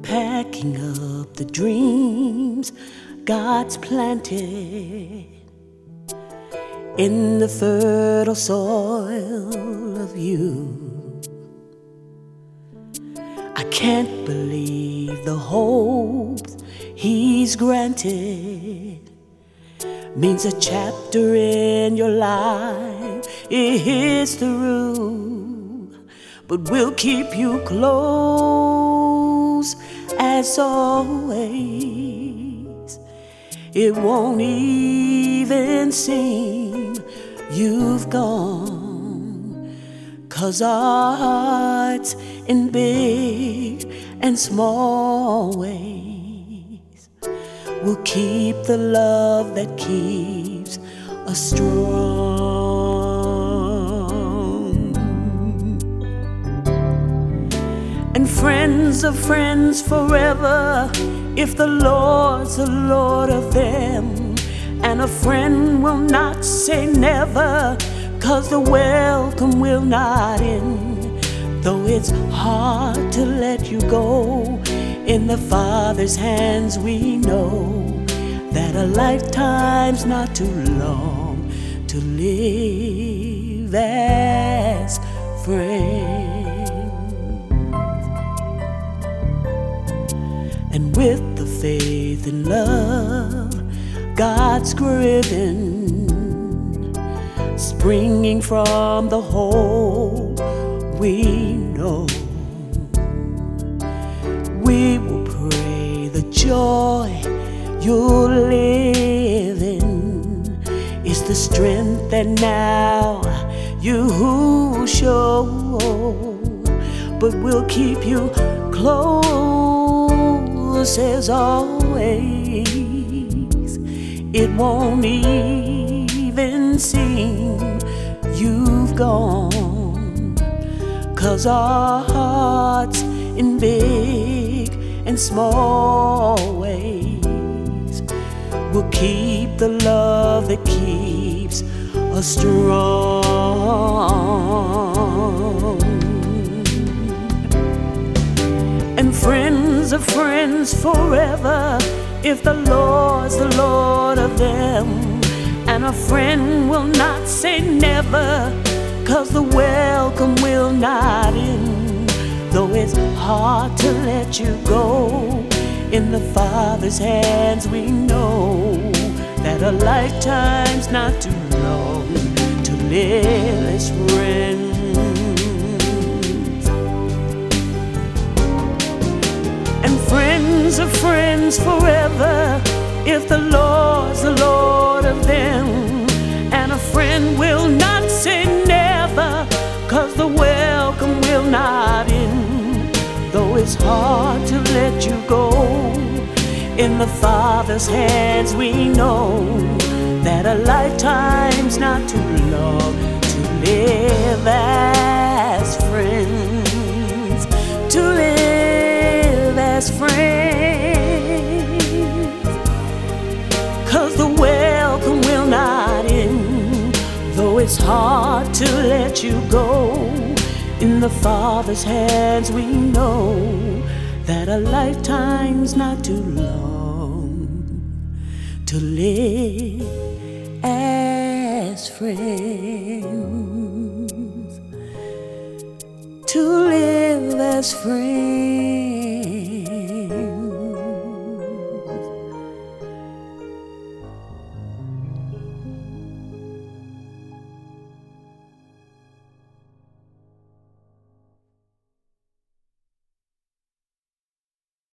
packing up the dreams God's planted in the fertile soil of you. I can't believe the hope He's granted means a chapter in your life is through, but we'll keep you close as always. It won't even seem you've gone, 'cause our hearts in big and small ways will keep the love that keeps us strong. And friends of friends forever, if the Lord's the Lord of them. And a friend will not say never, 'cause the welcome will not end. Though it's hard to let you go, in the Father's hands we know that a lifetime's not too long to live as friends. And with the faith and love God's given, springing from the hope we know, we will pray the joy you'll live in is the strength that now you show. But we'll keep you close as always. It won't even seem you've gone, 'cause our hearts in big and small ways will keep the love that keeps us strong. And friends of friends forever, if the Lord's the Lord of them. And a friend will not say never, 'cause the welcome will not end. Though it's hard to let you go, in the Father's hands we know that a lifetime's not too long to live as friends. And friends of friends forever, if the Lord's the Lord of them. And a friend will not say never, 'cause the welcome will not end. Though it's hard to let you go, in the Father's hands we know that a lifetime's not too long to live as friends, to live as friends. 'Cause the welcome will not end, though it's hard to let you go. In the Father's hands we know that a lifetime's not too long to live as friends, to live as friends.